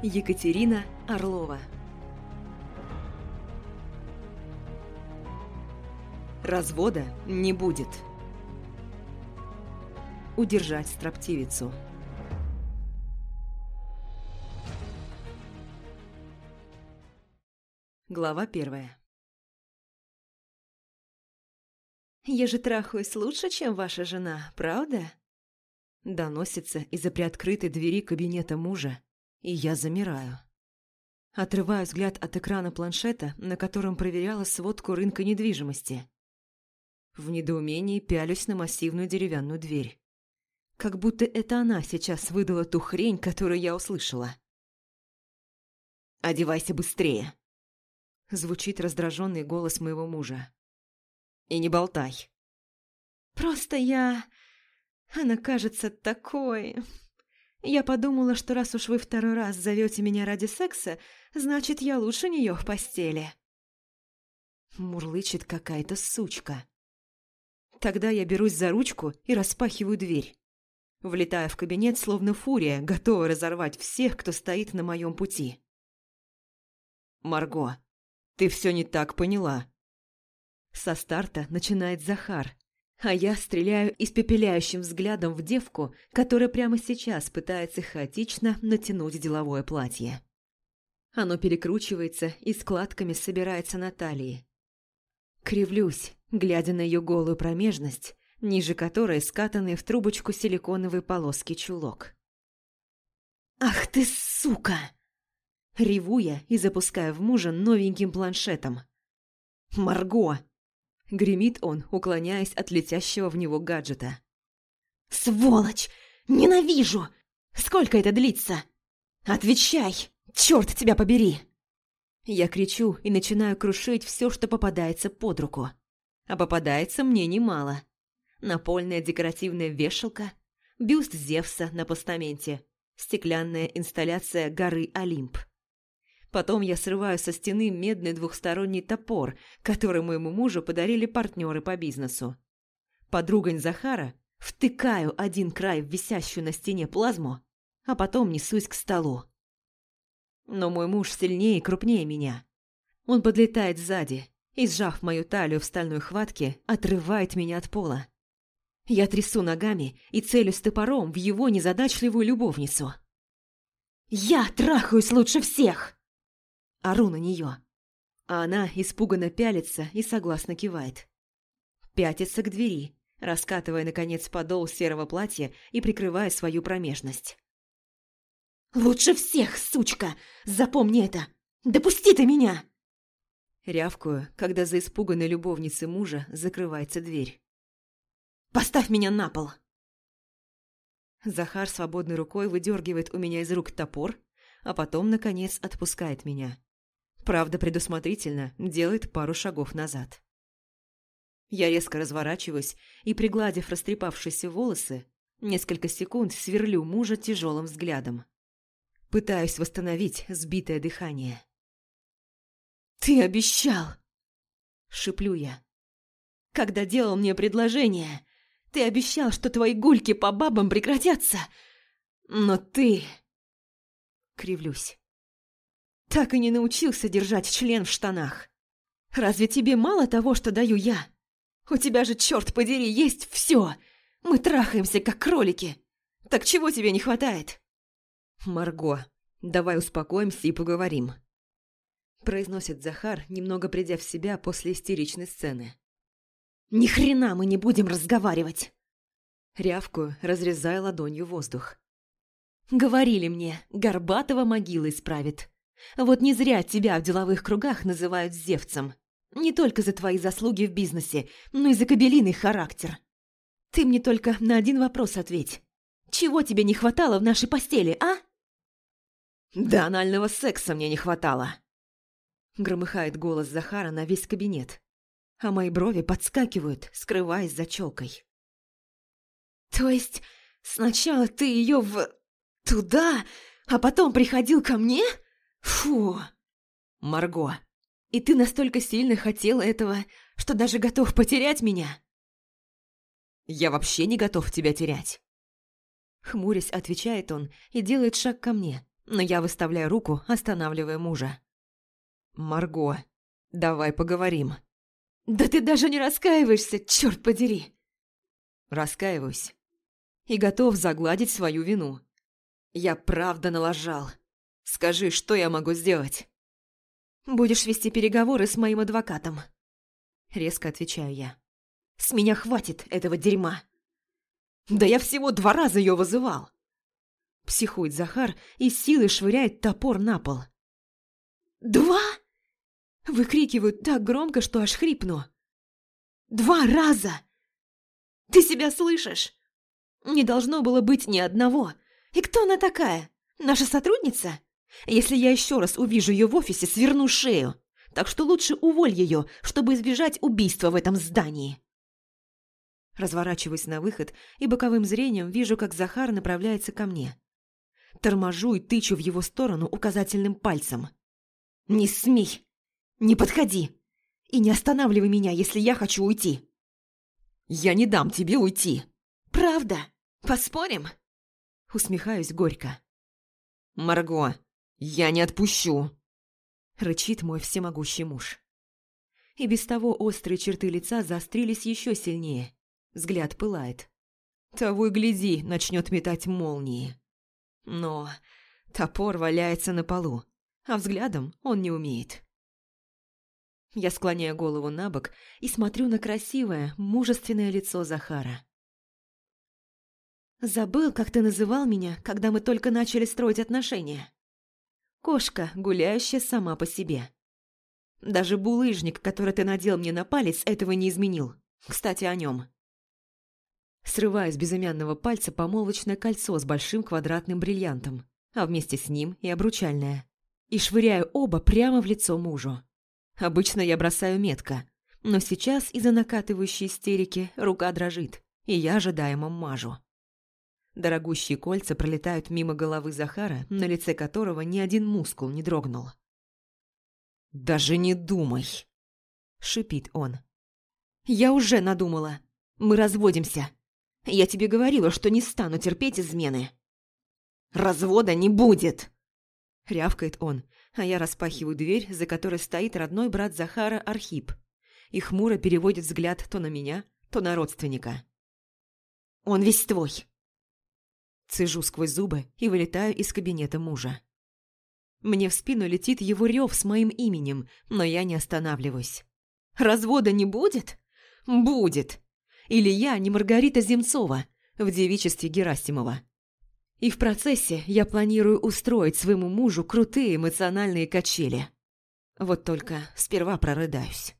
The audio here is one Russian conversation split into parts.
Екатерина Орлова. Развода не будет. Удержать строптивицу. Глава 1. «Я же трахаюсь лучше, чем ваша жена, правда?» Доносится из-за приоткрытой двери кабинета мужа, и я замираю. Отрываю взгляд от экрана планшета, на котором проверяла сводку рынка недвижимости. В недоумении пялюсь на массивную деревянную дверь. Как будто это она сейчас выдала ту хрень, которую я услышала. «Одевайся быстрее!» Звучит раздраженный голос моего мужа. «И не болтай!» «Просто Она кажется такой... Я подумала, что раз уж вы второй раз зовете меня ради секса, значит, я лучше нее в постели». Мурлычет какая-то сучка. Тогда я берусь за ручку и распахиваю дверь. Влетаю в кабинет, словно фурия, готовая разорвать всех, кто стоит на моем пути. «Марго, ты все не так поняла». Со старта начинает Захар, а я стреляю испепеляющим взглядом в девку, которая прямо сейчас пытается хаотично натянуть деловое платье. Оно перекручивается и складками собирается на талии. Кривлюсь, глядя на ее голую промежность, ниже которой скатанный в трубочку силиконовые полоски чулок. «Ах ты, сука!» Реву я и запускаю в мужа новеньким планшетом. «Марго!» — гремит он, уклоняясь от летящего в него гаджета. «Сволочь! Ненавижу! Сколько это длится? Отвечай! Черт тебя побери!» Я кричу и начинаю крушить все, что попадается под руку. А попадается мне немало. Напольная декоративная вешалка, бюст Зевса на постаменте, стеклянная инсталляция горы Олимп. Потом я срываю со стены медный двухсторонний топор, который моему мужу подарили партнеры по бизнесу. Под ругань Захара втыкаю один край в висящую на стене плазму, а потом несусь к столу. Но мой муж сильнее и крупнее меня. Он подлетает сзади и, сжав мою талию в стальной хватке, отрывает меня от пола. Я трясу ногами и целюсь топором в его незадачливую любовницу. «Я трахаюсь лучше всех!» Ору на нее, а она испуганно пялится и согласно кивает. Пятится к двери, раскатывая, наконец, подол серого платья и прикрывая свою промежность. «Лучше всех, сучка! Запомни это! Допусти ты меня!» Рявкую, когда за испуганной любовницей мужа закрывается дверь. «Поставь меня на пол!» Захар свободной рукой выдергивает у меня из рук топор, а потом, наконец, отпускает меня. Правда, предусмотрительно делает пару шагов назад. Я резко разворачиваюсь и, пригладив растрепавшиеся волосы, несколько секунд сверлю мужа тяжелым взглядом. Пытаюсь восстановить сбитое дыхание. «Ты обещал!» – шиплю я. «Когда делал мне предложение, ты обещал, что твои гульки по бабам прекратятся, но ты...» Кривлюсь. «Так и не научился держать член в штанах. Разве тебе мало того, что даю я? У тебя же, черт подери, есть все. Мы трахаемся, как кролики. Так чего тебе не хватает?» «Марго, давай успокоимся и поговорим», – произносит Захар, немного придя в себя после истеричной сцены. «Ни хрена мы не будем разговаривать!» Рявкую, разрезая ладонью воздух. «Говорили мне, Горбатова могила исправит. Вот не зря тебя в деловых кругах называют Зевцем. Не только за твои заслуги в бизнесе, но и за кобелиный характер. Ты мне только на один вопрос ответь. Чего тебе не хватало в нашей постели, а?» «Да анального секса мне не хватало!» Громыхает голос Захара на весь кабинет, а мои брови подскакивают, скрываясь за челкой. «То есть сначала ты ее туда, а потом приходил ко мне? Фу!» «Марго, и ты настолько сильно хотела этого, что даже готов потерять меня?» «Я вообще не готов тебя терять!» Хмурясь, отвечает он и делает шаг ко мне, но я выставляю руку, останавливая мужа. «Марго, давай поговорим». «Да ты даже не раскаиваешься, черт подери!» Раскаиваюсь и готов загладить свою вину. Я правда налажал. Скажи, что я могу сделать? «Будешь вести переговоры с моим адвокатом», — резко отвечаю я. «С меня хватит этого дерьма». «Да я всего 2 раза ее вызывал!» Психует Захар и с силой швыряет топор на пол. «2?» Выкрикиваю так громко, что аж хрипну. 2 раза! Ты себя слышишь? Не должно было быть ни одного. И кто она такая? Наша сотрудница? Если я еще раз увижу ее в офисе, сверну шею. Так что лучше уволь ее, чтобы избежать убийства в этом здании. Разворачиваюсь на выход и боковым зрением вижу, как Захар направляется ко мне. Торможу и тычу в его сторону указательным пальцем. «Не смей! Не подходи! И не останавливай меня, если я хочу уйти!» «Я не дам тебе уйти!» «Правда? Поспорим?» Усмехаюсь горько. «Марго, я не отпущу!» Рычит мой всемогущий муж. И без того острые черты лица заострились еще сильнее. Взгляд пылает. Того и гляди, начнет метать молнии. Но топор валяется на полу, а взглядом он не умеет. Я склоняю голову на бок и смотрю на красивое, мужественное лицо Захара. «Забыл, как ты называл меня, когда мы только начали строить отношения? Кошка, гуляющая сама по себе. Даже булыжник, который ты надел мне на палец, этого не изменил. Кстати, о нем». Срываю с безымянного пальца помолвочное кольцо с большим квадратным бриллиантом, а вместе с ним и обручальное, и швыряю оба прямо в лицо мужу. Обычно я бросаю метко, но сейчас из-за накатывающей истерики рука дрожит, и я ожидаемо мажу. Дорогущие кольца пролетают мимо головы Захара, на лице которого ни один мускул не дрогнул. «Даже не думай!» – шипит он. «Я уже надумала. Мы разводимся. Я тебе говорила, что не стану терпеть измены». «Развода не будет!» – рявкает он, а я распахиваю дверь, за которой стоит родной брат Захара Архип, и хмуро переводит взгляд то на меня, то на родственника. «Он весь твой!» Цежу сквозь зубы и вылетаю из кабинета мужа. Мне в спину летит его рев с моим именем, но я не останавливаюсь. «Развода не будет? Будет! Или я не Маргарита Земцова в девичестве Герасимова. И в процессе я планирую устроить своему мужу крутые эмоциональные качели. Вот только сперва прорыдаюсь».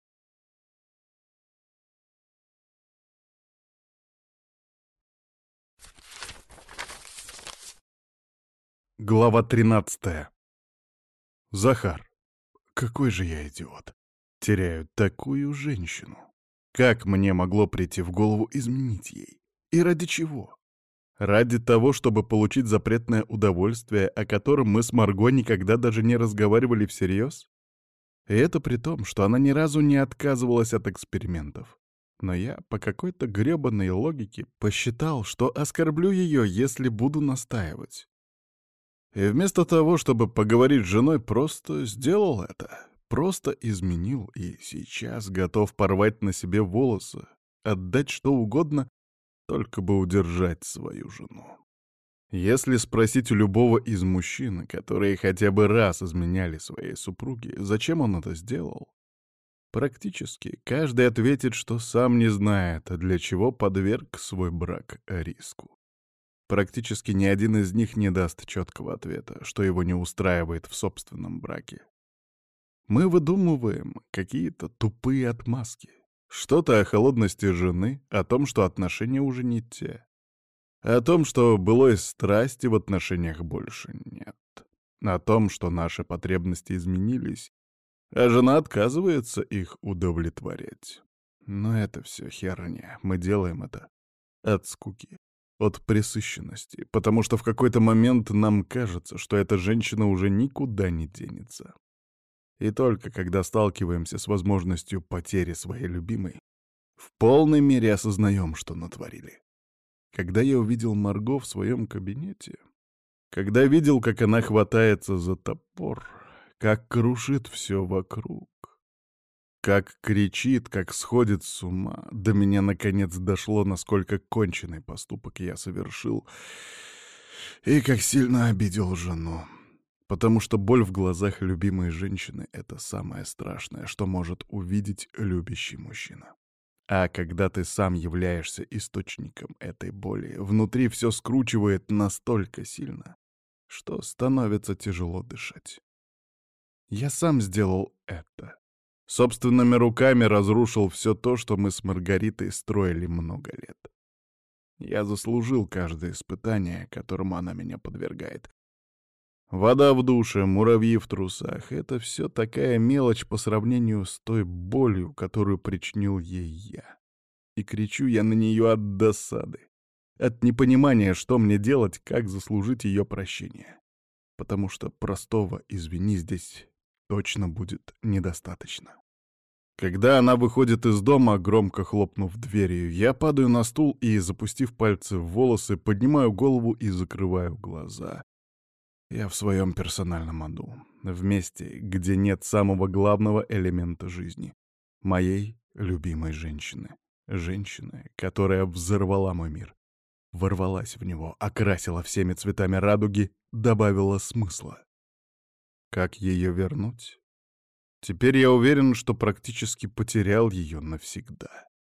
Глава 13. Захар. Какой же я идиот. Теряю такую женщину. Как мне могло прийти в голову изменить ей? И ради чего? Ради того, чтобы получить запретное удовольствие, о котором мы с Марго никогда даже не разговаривали всерьез? И это при том, что она ни разу не отказывалась от экспериментов. Но я по какой-то грёбаной логике посчитал, что оскорблю ее, если буду настаивать. И вместо того, чтобы поговорить с женой, просто сделал это. Просто изменил и сейчас готов порвать на себе волосы, отдать что угодно, только бы удержать свою жену. Если спросить у любого из мужчин, которые хотя бы раз изменяли своей супруге, зачем он это сделал, практически каждый ответит, что сам не знает, для чего подверг свой брак риску. Практически ни один из них не даст четкого ответа, что его не устраивает в собственном браке. Мы выдумываем какие-то тупые отмазки. Что-то о холодности жены, о том, что отношения уже не те. О том, что былой страсти в отношениях больше нет. О том, что наши потребности изменились, а жена отказывается их удовлетворять. Но это все херня. Мы делаем это от скуки. От пресыщенности, потому что в какой-то момент нам кажется, что эта женщина уже никуда не денется. И только когда сталкиваемся с возможностью потери своей любимой, в полной мере осознаем, что натворили. Когда я увидел Марго в своем кабинете, Когда видел, как она хватается за топор, как крушит все вокруг, как кричит, как сходит с ума, до меня наконец дошло, насколько конченый поступок я совершил и как сильно обидел жену. Потому что боль в глазах любимой женщины — это самое страшное, что может увидеть любящий мужчина. А когда ты сам являешься источником этой боли, внутри все скручивает настолько сильно, что становится тяжело дышать. Я сам сделал это. Собственными руками разрушил все то, что мы с Маргаритой строили много лет. Я заслужил каждое испытание, которому она меня подвергает. Вода в душе, муравьи в трусах — это все такая мелочь по сравнению с той болью, которую причинил ей я. И кричу я на нее от досады, от непонимания, что мне делать, как заслужить ее прощение. Потому что простого «извини» здесь точно будет недостаточно. Когда она выходит из дома, громко хлопнув дверью, я падаю на стул и, запустив пальцы в волосы, поднимаю голову и закрываю глаза. Я в своем персональном аду, в месте, где нет самого главного элемента жизни — моей любимой женщины. Женщины, которая взорвала мой мир, ворвалась в него, окрасила всеми цветами радуги, добавила смысла. Как ее вернуть? Теперь я уверен, что практически потерял ее навсегда.